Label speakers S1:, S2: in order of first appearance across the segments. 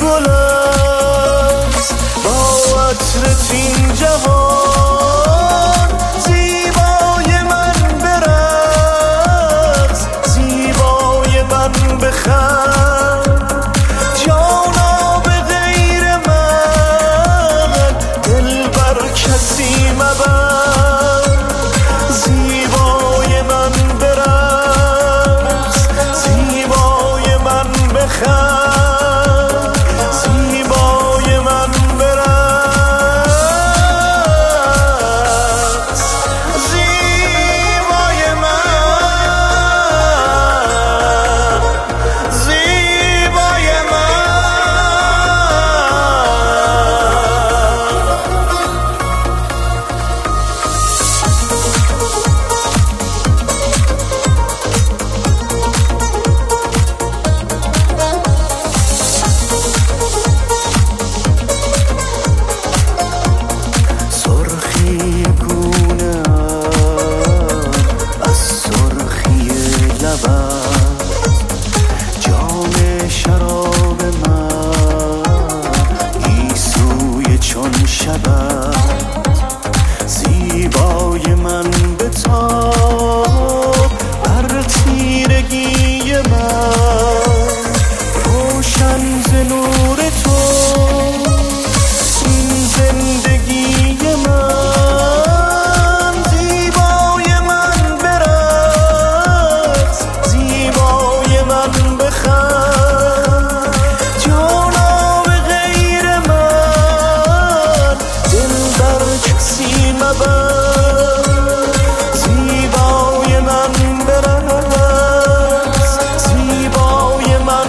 S1: گل است با عطرت این جهان زیبای من برقص زیبای من بخند جانا به غیر من دل بر کسی مبند زیبای من برقص زیبای من بخند زیبای من برقص زیبای من زیبای من سرخی گونه از سرخی لبت جام شراب من گیسوی چون شبت زیبای من به تاب بر تیرگی من روشن ز نور تو این زندگی من زیبای من برقص زیبای من بخند جانا به غیر من دل بر کسی مبند زیبای من برقص زیبای من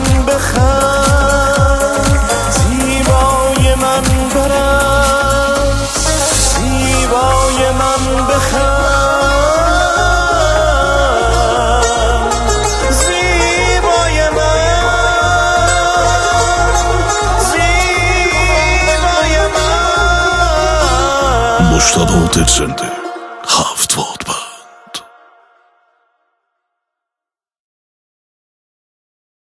S1: بخند زیبای من برقص زیبای من بخند زیبای من زیبای من
S2: مجتبی دلزنده 7 وات